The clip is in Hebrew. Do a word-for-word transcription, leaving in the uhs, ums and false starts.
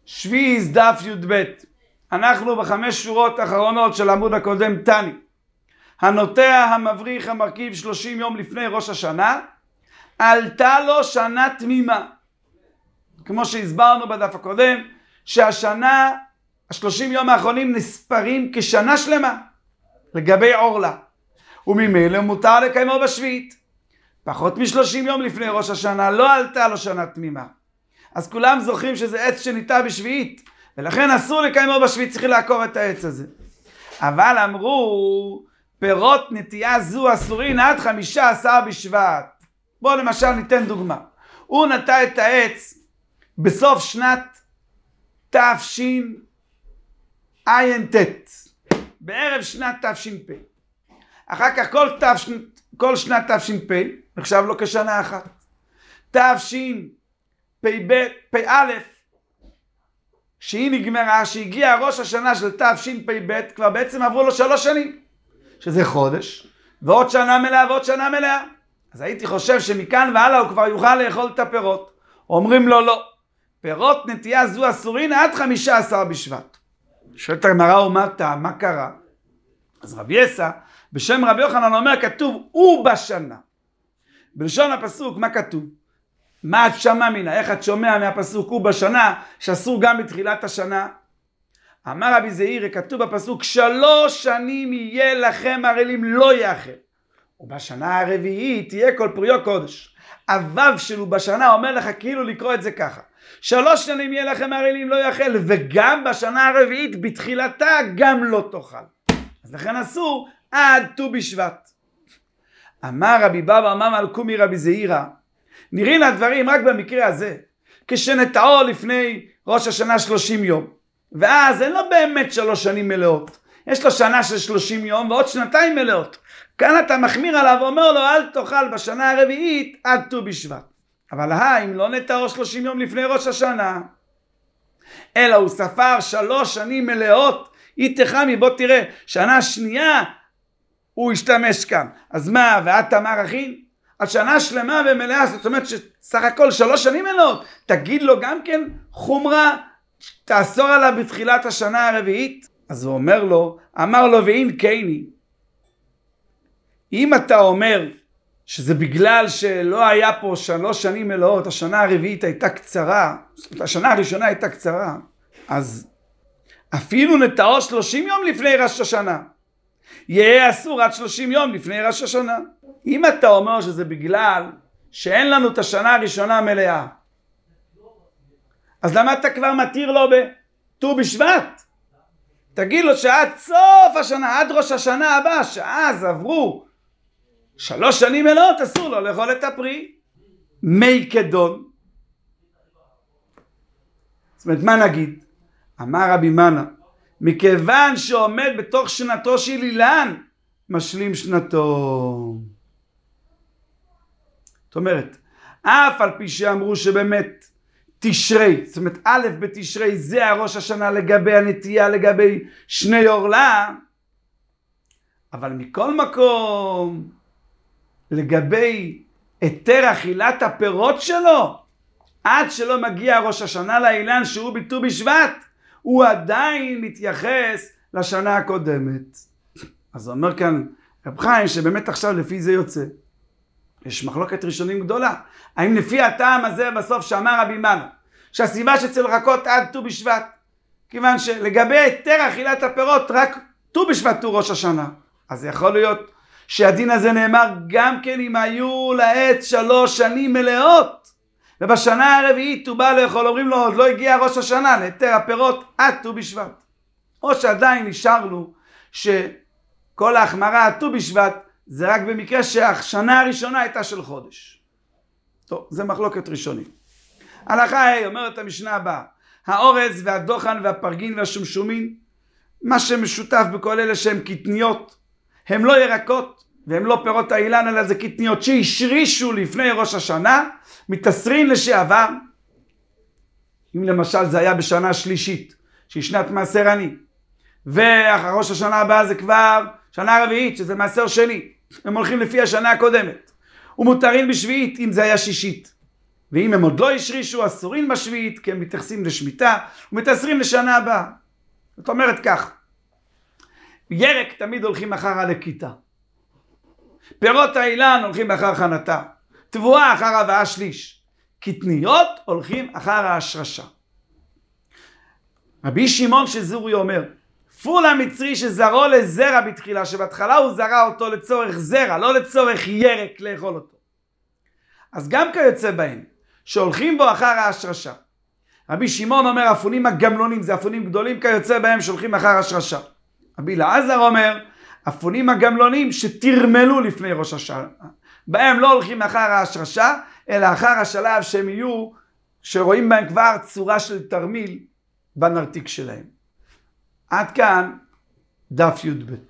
שביעיס דף י"ב. אנחנו בחמש שורות האחרונות של העמוד הקודם תני. הנוטע המבריך המרכיב שלושים יום לפני ראש השנה, עלתה לו שנה תמימה. כמו שהסברנו בדף הקודם, שהשנה, השלושים יום האחרונים נספרים כשנה שלמה, לגבי עורלה. וממילא מותר לקיימו בשביעית. פחות משלושים יום לפני ראש השנה לא עלתה לו שנה תמימה. אז כולם זוכרים שזה עץ שניטע בשביעית, ולכן אסור לקיימו בשביעית, צריכים לעקור את העץ הזה. אבל אמרו, פירות נטייה זו אסורין עד חמישה עשר בשבט. בואו למשל ניתן דוגמה. הוא נטע את העץ בסוף שנת תשע"ט, בערב שנת תש"פ. אחר כך כל, תש... כל שנת תש"פ נחשב לו כשנה אחת. תשפ"ב, פ"א, שהיא נגמרה, שהגיע ראש השנה של תשפ"ב, כבר בעצם עברו לו שלוש שנים, שזה חודש, ועוד שנה מלאה ועוד שנה מלאה. אז הייתי חושב שמכאן והלאה הוא כבר יוכל לאכול את הפירות. אומרים לו לא, פירות נטייה זו אסורין עד חמישה עשר בשבט. שואלת הגמרא ומטה, מה קרה? אז רבי יסע בשם רבי יוחנן אומר, כתוב הוא בשנה. בלשון הפסוק מה כתוב? מה את שמע מינה? איך את שומע מהפסוק הוא בשנה, שאסור גם בתחילת השנה? אמר רבי זעירא, כתוב בפסוק, שלוש שנים יהיה לכם ערלים לא יאכל, ובשנה הרביעית תהיה כל פריו קודש. הוו שלו בשנה אומר לך כאילו לקרוא את זה ככה, שלוש שנים יהיה לכם ערלים לא יאכל, וגם בשנה הרביעית בתחילתה גם לא תאכל. אז לכן אסור עד ט"ו בשבט. אמר רבי בבא אמר מלכומי רבי זעירא, נראים הדברים רק במקרה הזה, כשנטעו לפני ראש השנה שלושים יום, ואז אין לו באמת שלוש שנים מלאות, יש לו שנה של שלושים יום ועוד שנתיים מלאות. כאן אתה מחמיר עליו ואומר לו אל תאכל בשנה הרביעית עד ט"ו בשבט. אבל אם לא נטעו שלושים יום לפני ראש השנה, אלא הוא ספר שלוש שנים מלאות, איתך מבוא תראה, שנה שנייה הוא השתמש כאן. אז מה, ואת תמר אחי? על שנה שלמה ומלאה, זאת אומרת שסך הכל שלוש שנים מלאות, תגיד לו גם כן חומרה, תאסור עליו בתחילת השנה הרביעית. אז הוא אומר לו, אמר לו ואין קייני, אם אתה אומר שזה בגלל שלא היה פה שלוש שנים מלאות, השנה הרביעית הייתה קצרה, השנה הראשונה הייתה קצרה, אז אפילו נטעו שלושים יום לפני ראש השנה, יהיה אסור עד שלושים יום לפני ראש השנה. אם אתה אומר שזה בגלל שאין לנו את השנה הראשונה מלאה, אז למה אתה כבר מתיר לו בט"ו בשבט? תגיד לו שעד סוף השנה, עד ראש השנה הבא, שאז עברו שלוש שנים מלאות, אסור לו לאכול את הפרי. מי כדון, זאת אומרת מה נגיד? אמר רבי מנה, מכיוון שעומד בתוך שנתו של אילן, משלים שנתו. זאת אומרת, אף על פי שאמרו שבאמת תשרי, זאת אומרת א' בתשרי זה הראש השנה לגבי הנטייה, לגבי שני עורלה, אבל מכל מקום, לגבי היתר אכילת הפירות שלו, עד שלא מגיע ראש השנה לאילן שהוא בט"ו בשבט, הוא עדיין מתייחס לשנה הקודמת. אז הוא אומר כאן רב חיים שבאמת עכשיו לפי זה יוצא, יש מחלוקת ראשונים גדולה, האם לפי הטעם הזה בסוף שאמר רבי מנה, שהסיבה שצריך לחכות עד ט"ו בשבט, כיוון שלגבי היתר אכילת הפירות רק ט"ו בשבט הוא ראש השנה, אז יכול להיות שהדין הזה נאמר גם כן אם היו לעץ שלוש שנים מלאות, ובשנה הרביעית הוא בא לאכול, אומרים לו עוד לא הגיע ראש השנה להיתר הפירות עד ט"ו בשבט, או שעדיין נשארנו שכל ההחמרה עד ט"ו בשבט זה רק במקרה שהשנה הראשונה הייתה של חודש. טוב, זה מחלוקת ראשונית. הלכה ה' אומרת המשנה הבאה, האורז והדוחן והפרגין והשומשומין, מה שמשותף בכל אלה שהם קטניות, הם לא ירקות והם לא פירות האילן, אלא זה קטניות שהשרישו לפני ראש השנה, מתעשרין לשעבר. אם למשל זה היה בשנה שלישית, שהיא שנת מעשר עני, ואחר ראש השנה הבאה זה כבר שנה רביעית, שזה מעשר שני, הם הולכים לפי השנה הקודמת, ומותרים בשביעית אם זה היה שישית, ואם הם עוד לא השרישו, אסורים בשביעית, כי הם מתייחסים לשמיטה, ומתאסרים לשנה הבאה. זאת אומרת כך, ירק תמיד הולכים אחר הלקיטה. פירות האילן הולכים אחר חנתה. תבואה אחר הבאה שליש. קטניות הולכים אחר ההשרשה. רבי שמעון שזורי אומר, פול המצרי שזרעו לזרע בתחילה, שבהתחלה הוא זרע אותו לצורך זרע, לא לצורך ירק לאכול אותו. אז גם כיוצא בהם, שהולכים בו אחר ההשרשה. רבי שמעון אומר, אפונים הגמלונים, זה אפונים גדולים כיוצא בהם שהולכים אחר ההשרשה. רבי אלעזר אומר, אפונים הגמלונים שתרמלו לפני ראש השנה. בהם לא הולכים אחר ההשרשה, אלא אחר השלב שהם יהיו, שרואים בהם כבר צורה של תרמיל בנרתיק שלהם. עד כאן דף י"ב.